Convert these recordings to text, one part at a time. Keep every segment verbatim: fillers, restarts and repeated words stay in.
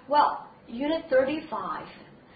Well, Unit thirty-five.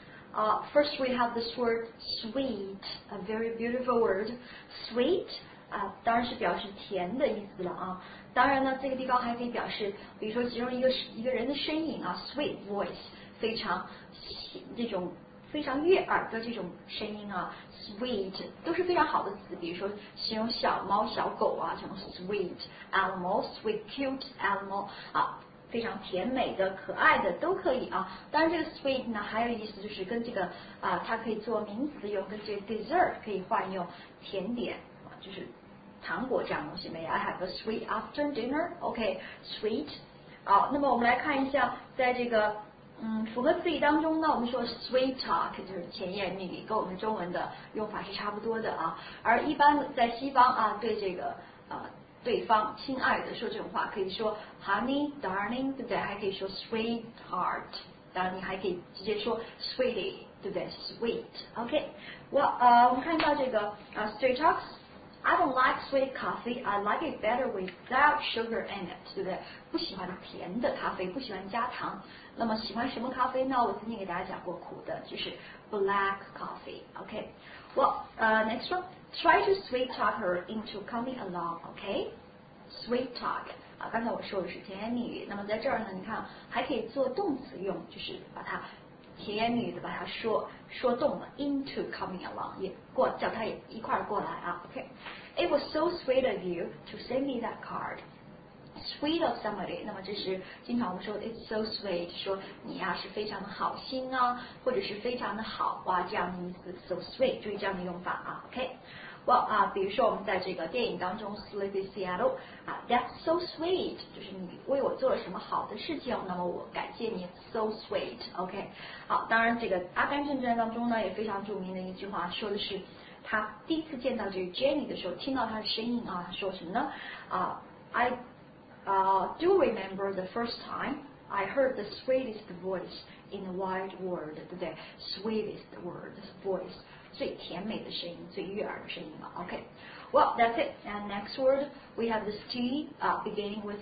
Uh, first we have this word sweet, a very beautiful word. Sweet 啊，当然是表示甜的意思了啊。当然呢，这个地方还可以表示，比如说形容一个一个人的声音啊 ，sweet voice， 非常这种非常悦耳的这种声音啊 ，sweet 都是非常好的词。比如说形容小猫、小狗啊，这种 sweet animal、sweet cute animal 啊。非常甜美的、可爱的都可以啊。当然，这个 sweet 呢还有意思就是跟这个啊，它可以做名词用，跟这个 dessert 可以换用甜点啊，就是糖果这样东西。May I have a sweet after dinner？OK，sweet。好，那么我们来看一下，在这个嗯复合词语当中呢，我们说 sweet talk 就是甜言蜜语，跟我们中文的用法是差不多的啊。而一般在西方啊，对这个啊。对方亲爱的说这种话可以说 honey darling 对不对，还可以说 sweetheart， 当然你还可以直接说 sweetie 对不对 sweet OK 我呃我们看到这个呃 straight talks I don't like sweet coffee I like it better without sugar in it 对不对，不喜欢甜的咖啡，不喜欢加糖。那么喜欢什么咖啡呢？我曾经给大家讲过苦的，就是 black coffee OK well uh, next one try to sweet talk her into coming along OK sweet talk 啊，刚才我说的是甜言蜜语，那么在这儿呢，你看还可以做动词用，就是把它甜言蜜语的把它说说动了 into coming along， 也过叫它也一块过来啊。OK， It was so sweet of you to send me that card。Sweet of somebody， 那么这是经常我们说 It's so sweet， 说你呀、啊、是非常的好心啊，或者是非常的好啊这样的意思。So sweet， 注意这样的用法啊。OK。well 啊，比如说我们在这个电影当中 Sleepy Seattle 啊 ，That's so sweet， 就是你为我做了什么好的事情，那么我感谢你 ，so sweet，OK， 好，当然这个《阿甘正传》当中呢也非常著名的一句话，说的是他第一次见到这个 Jenny 的时候，听到她的声音啊，他说什么呢？啊 ，I 啊、uh, do remember the first time I heard the sweetest voice in the wide world， 对不对 ？Sweetest word voice。最甜美的声音，最悦耳的声音了。OK， well that's it. And next word we have this T 啊、uh, beginning with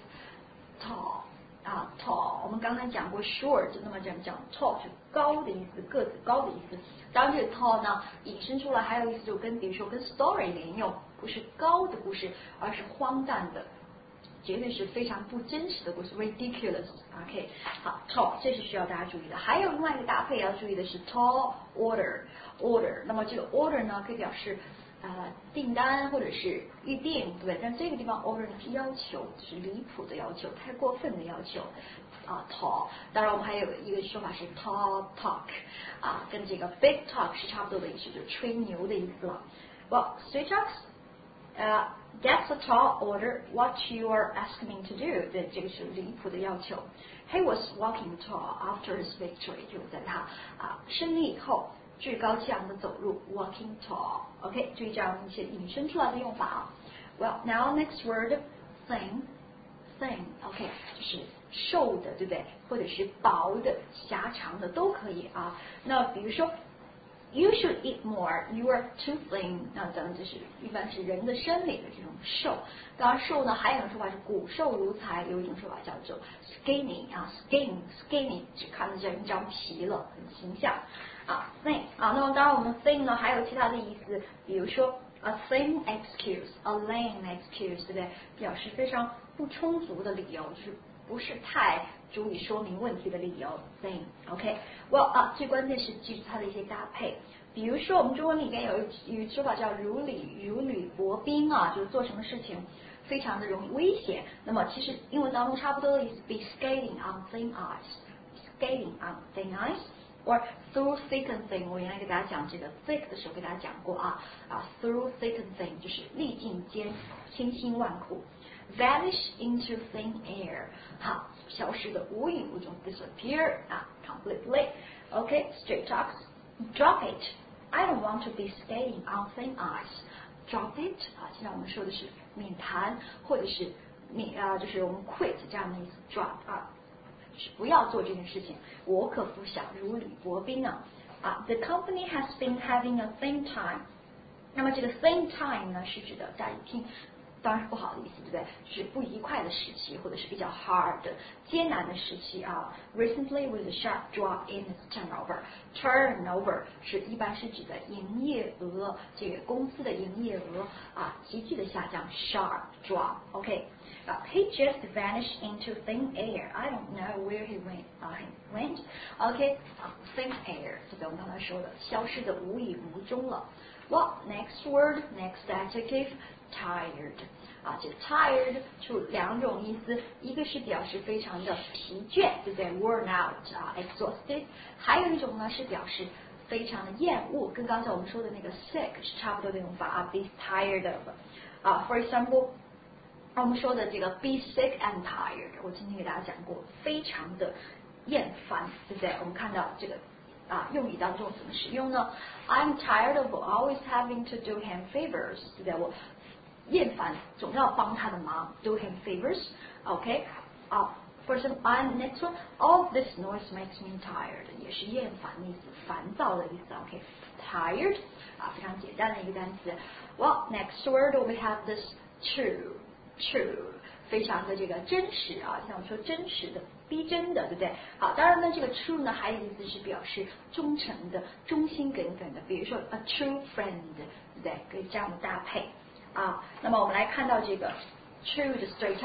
tall 啊、uh, tall。我们刚才讲过 short， 那么这样讲 tall 是高的意思，个子高的意思。当然这个 tall 呢引申出来还有意思就跟比如说跟 story 连用，不是高的故事，而是荒诞的。绝对是非常不真实的故事 ，ridiculous。OK， 好 ，tall 这是需要大家注意的。还有另外一个搭配要注意的是 tall order，order。那么这个 order 呢，可以表示呃订单或者是预定，对不对？但这个地方 order 呢是要求，是离谱的要求，太过分的要求啊 ，tall。当然我们还有一个说法是 tall talk， 啊，跟这个 big talk 是差不多的意思，就是吹牛的意思了。Well, straight talks。Uh, that's a tall order. What you are asking me to do？ 对，这个是离谱的要求。He was walking tall after his victory， 就是在他啊胜利以后趾高气扬的走路 ，walking tall。OK， 注意这样一些引申出来的用法啊。Well, now next word, thin, thin。OK， 就是瘦的，对不对？或者是薄的、狭长的都可以啊。那比如说。You should eat more. You are too thin. 那当然这是一般是人的生理的这种瘦。当然瘦呢，还有一种说法是骨瘦如柴，有一种说法叫做 skinny 啊 ，skin skinny 只看得见一张皮了，很形象啊 thin 啊。那么当然我们 thin 呢还有其他的意思，比如说 a thin excuse, a lame excuse， 对不对？表示非常不充足的理由，就是不是太足以说明问题的理由 thin OK well 啊最关键是记住它的一些搭配，比如说我们中文里面有一句说法叫如履如履薄冰啊，就是做什么事情非常的容易危险，那么其实英文当中差不多的意思 be skating on thin ice skating on thin ice or through thick and thin， 我原来给大家讲这个 thick 的时候给大家讲过啊啊 through thick and thin 就是历尽艰千辛万苦vanish into thin air， 好，消失的无影无踪 ，disappear 啊 ，completely。OK， straight talks。Drop it. I don't want to be skating on thin ice. Drop it 啊，现在我们说的是免谈或者是免啊，就是我们 quit 这样的意思 ，drop 啊，是不要做这件事情。我可不想如履薄冰啊。啊 ，The company has been having a thin time。那么这个 thin time 呢，是指的大家一听。 当然是不好的意思，对不对？是不愉快的时期，或者是比较 hard 艰难的时期啊。Recently with a sharp drop in its turnover，turnover 是一般是指的营业额，这个公司的营业额啊急剧的下降 ，sharp drop。OK， 啊、uh, he just vanished into thin air. I don't know where he went. 啊、uh, he went. OK， 啊、uh, thin air， 这个我们刚才说的，消失的无影无踪了。Well, next word, next adjective, tired. 啊，这个 tired 就两种意思，一个是表示非常的疲倦，对不对 ？worn out 啊 ，exhausted。还有一种呢是表示非常的厌恶，跟刚才我们说的那个 sick 是差不多的用法啊 ，be tired of。啊 ，for example， 我们说的这个 be sick and tired， 我今天给大家讲过，非常的厌烦，对不对？我们看到这个。啊，用语当中怎么使用呢 ？I'm tired of always having to do him favors， 对不对？我厌烦总要帮他的忙 ，do him favors。OK， 啊 ，for example, I'm next one. All this noise makes me tired， 也是厌烦的意思，烦躁的意思。OK，tired， 啊，非常简单的一个单词。Well, next word we have this true，true。非常的这个真实啊，像我们说真实的、逼真的，对不对？好，当然呢，这个 true 呢还有意思是表示忠诚的、忠心耿耿的，比如说 a true friend， 对不对？可以这样的搭配啊。那么我们来看到这个 true 的 straight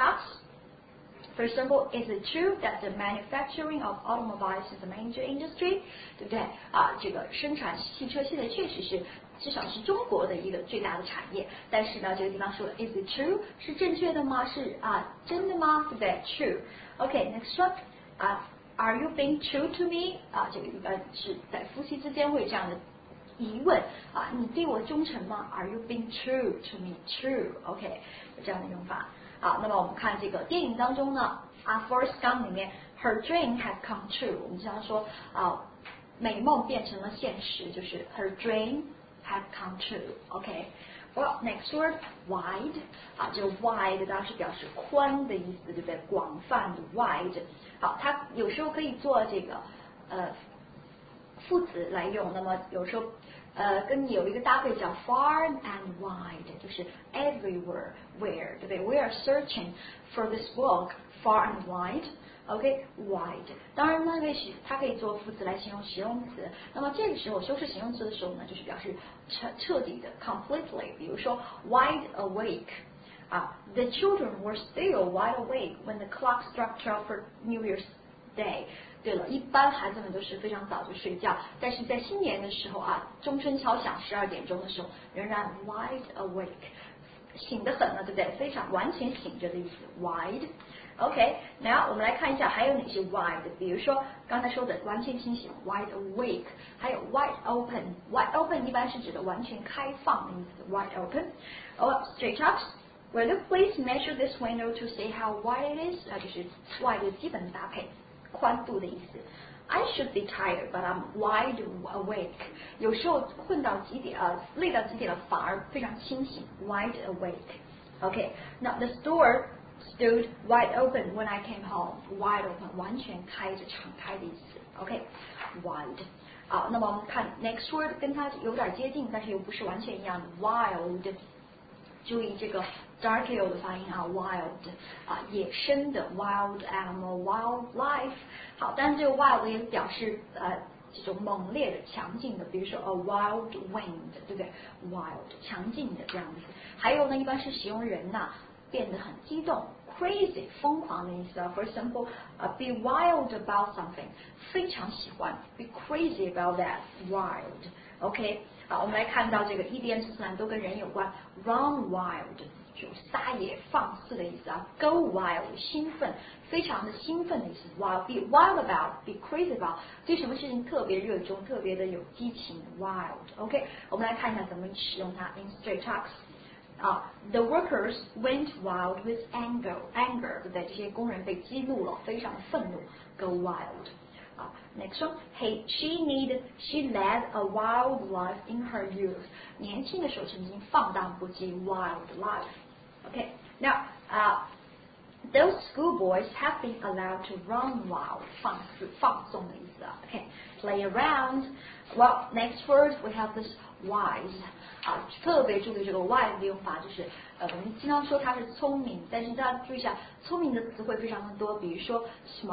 ups。For example, is it true that the manufacturing of automobiles is a major industry？ 对不对？啊，这个生产汽车现在确实是。至少是中国的一个最大的产业，但是呢，这个地方说 is it true 是正确的吗？是啊，真的吗？对不对 ？True。OK，next one 啊 ，Are you being true to me？ 啊，这个一般是在夫妻之间会这样的疑问啊，你对我忠诚吗 ？Are you being true to me？True。OK， 有这样的用法。好，那么我们看这个电影当中呢，啊 ，Forrest Gump 里面 ，Her dream has come true。我们经常说啊，美梦变成了现实，就是 Her dream。have come true. Okay. Well, next word, wide. 啊，这个 wide 当然是表示宽的意思，对不对？广泛的 wide。好，它有时候可以做这个呃副词来用，那么有时候呃跟有一个搭配叫 far and wide， 就是 everywhere where， 对不对 ？We are searching for this book far and wide。OK，wide， 当然呢，可以它可以做副词来形容形容词。那么这个时候修饰形容词的时候呢，就是表示彻彻底的 completely。比如说 wide awake， 啊 ，the children were still wide awake when the clock struck twelve for New Year's Day。对了，一般孩子们都是非常早就睡觉，但是在新年的时候啊，钟声敲响十二点钟的时候，仍然 wide awake， 醒得很了，对不对？非常完全醒着的意思 ，wide。OK， 那我们来看一下还有哪些 wide， 比如说刚才说的完全清醒 wide awake， 还有 wide open。wide open 一般是指的完全开放的意思 wide open。Oh, straight ups。Will you please measure this window to see how wide it is？ 啊，就是 wide 的基本的搭配，宽度的意思。I should be tired, but I'm wide awake。 有时候困到极点啊，累到极点了，反而非常清醒 wide awake。OK， now the store stood wide open when I came home. Wide open 完全开着，敞开的意思。OK，wide。好，那么我们看 next word 跟它有点接近，但是又不是完全一样的 wild。注意这个 dark L 的发音啊 ，wild 啊，野生的 wild animal，wildlife。好，但是这个 wild 也表示呃这种猛烈的、强劲的，比如说 a wild wind， 对不对 ？wild 强劲的这样子。还有呢，一般是形容人呐、啊、变得很激动 ，crazy 疯狂的意思啊。For example， 呃、uh, be wild about something， 非常喜欢 ，be crazy about that，wild。OK， 好，我们来看到这个 E D M 词词都跟人有关 ，run wild 就撒野放肆的意思啊 ，go wild 兴奋，非常的兴奋的意思 ，wild， be wild about，be crazy about， 对什么事情特别热衷，特别的有激情 ，wild。OK， 我们来看一下怎么使用它 in straight talks。啊、uh, ，the workers went wild with anger， anger 对不对？这些工人被激怒了，非常的愤怒 ，go wild。啊 ，next one， hey she need she led a wild life in her youth， 年轻的时候曾经放荡不羁 wild life。OK，now、okay, 啊、uh, those schoolboys have been allowed to run wild， 放肆放纵的意思啊。OK， play around. Well, next word we have this wise. 啊，特别注意这个 wise 的用法，就是呃，我们经常说它是聪明，但是大家注意一下，聪明的词汇非常的多，比如说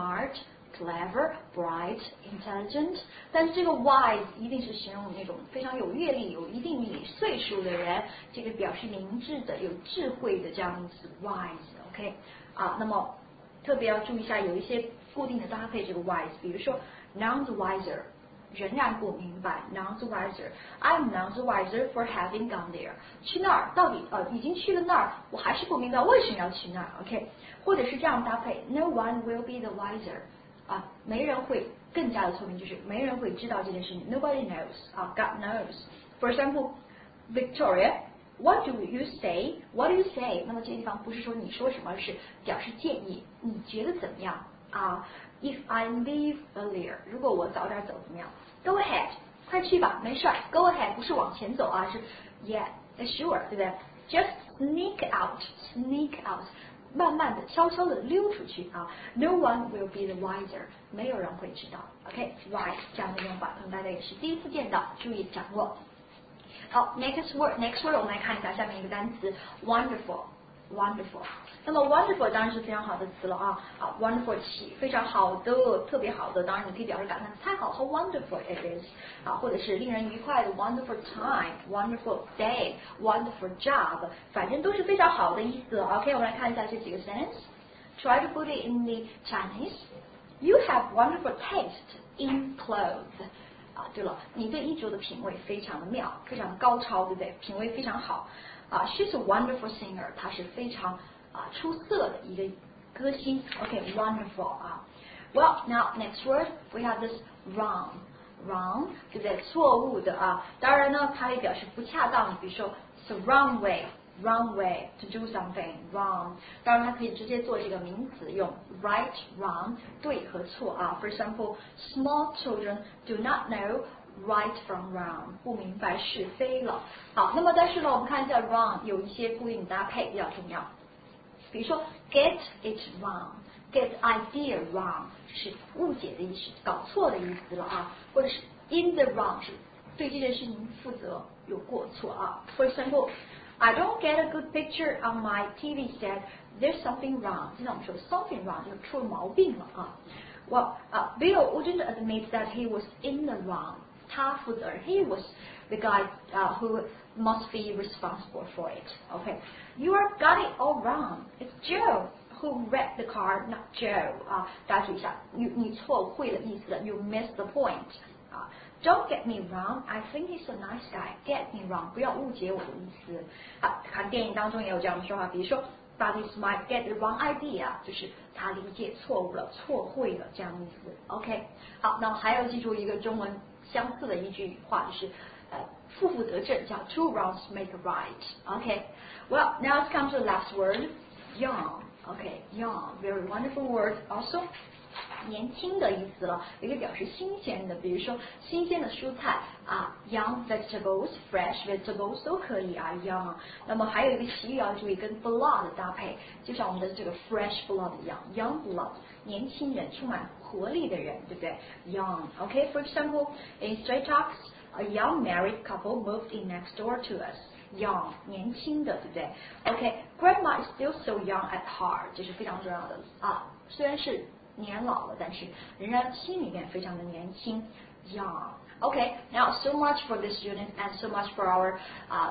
smart、clever、bright、intelligent， 但是这个 wise 一定是形容那种非常有阅历、有一定岁数的人，这个表示明智的、有智慧的这样的词 wise。OK， 啊，那么特别要注意一下，有一些固定的搭配这个 wise， 比如说 none the wiser。仍然不明白 none the wiser. I'm none the wiser for having gone there. 去那儿到底呃已经去了那儿，我还是不明白为什么要去那儿 OK， 或者是这样搭配 No one will be the wiser. 啊，没人会更加的聪明，就是没人会知道这件事情 Nobody knows. 啊 God knows. For example, Victoria, what do you say? What do you say? 那么这个地方不是说你说什么，而是表示建议，你觉得怎么样啊？If I leave earlier， 如果我早点走怎么样 ？Go ahead， 快去吧，没事儿。Go ahead 不是往前走啊，是 Yeah，sure， 对不对 ？Just sneak out，sneak out， 慢慢的、悄悄的溜出去啊。No one will be the wiser， 没有人会知道。OK，wise、okay? 这样的用法，可能大家也是第一次见到，注意掌握。好 ，next word，next word， 我们来看一下下面一个单词 ，wonderful。Wonderful， 那么 wonderful 当然是非常好的词了啊啊 ，wonderful 起非常好的，特别好的，当然你可以表示感叹太好 ，how wonderful it is 啊，或者是令人愉快的 wonderful time，wonderful day，wonderful job， 反正都是非常好的意思。OK， 我们来看一下这几个 sentence。Try to put it in the Chinese. You have wonderful taste in clothes. 啊，对了，你对衣着的品味非常的妙，非常的高超，对不对？品味非常好。啊 ，she's a wonderful singer， 她是非常啊出色的一个歌星。OK，wonderful、okay, 啊。Well, now next word we have this wrong, wrong， 对不对？错误的啊。当然呢，它也表示不恰当，比如说 it's the wrong way, wrong way to do something, wrong。当然，它可以直接做这个名词用 right, wrong， 对和错啊。For example, small children do not know right from wrong， 不明白是非了。好，那么但是呢，我们看一下 wrong 有一些固定搭配比较重要，比如说 get it wrong，get idea wrong 是误解的意思，搞错的意思了啊，或者是 in the wrong 是对这件事情负责有过错啊。For example, I don't get a good picture on my T V set. There's something wrong. 现在我们说 something wrong 就是出了毛病了啊。Well, uh, Bill wouldn't admit that he was in the wrong. 他负责人 he was the guy uh, who must be responsible for it. Okay, you are got it all wrong. It's Joe who wrecked the car, not Joe. 啊，大家注意一下，你你错会的意思了 ，you missed the point. 啊 ，Don't get me wrong. I think he's a nice guy. Get me wrong. 不要误解我的意思。啊，看电影当中也有这样的说法，比如说 ，But he might get the wrong idea， 就是他理解错误了，错会了这样的意思。OK， 好，那么还要记住一个中文相似的一句话，就是呃负负得正，叫 two wrongs make a right. OK，well、okay. now let's come to the last word, young. OK, young, very wonderful word. Also, 年轻的意思了，也可以表示新鲜的，比如说新鲜的蔬菜啊 ，young vegetables, fresh vegetables 都可以啊 ，young。那么还有一个习语要注意，跟 blood 的搭配，就像我们的这个 fresh blood 一样 ，young blood， 年轻人，充满活力的人，对不对 ？young。OK, for example, in Straight Talks, a young married couple moved in next door to us. Young 年轻的，对不对 ？OK, Grandma is still so young at heart， 这是非常重要的啊。虽然是年老了，但是仍然心里面非常的年轻 ，young。Okay, now so much for this unit and so much for our uh,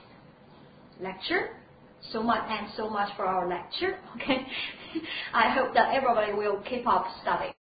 lecture. So much and so much for our lecture. Okay, I hope that everybody will keep up studying.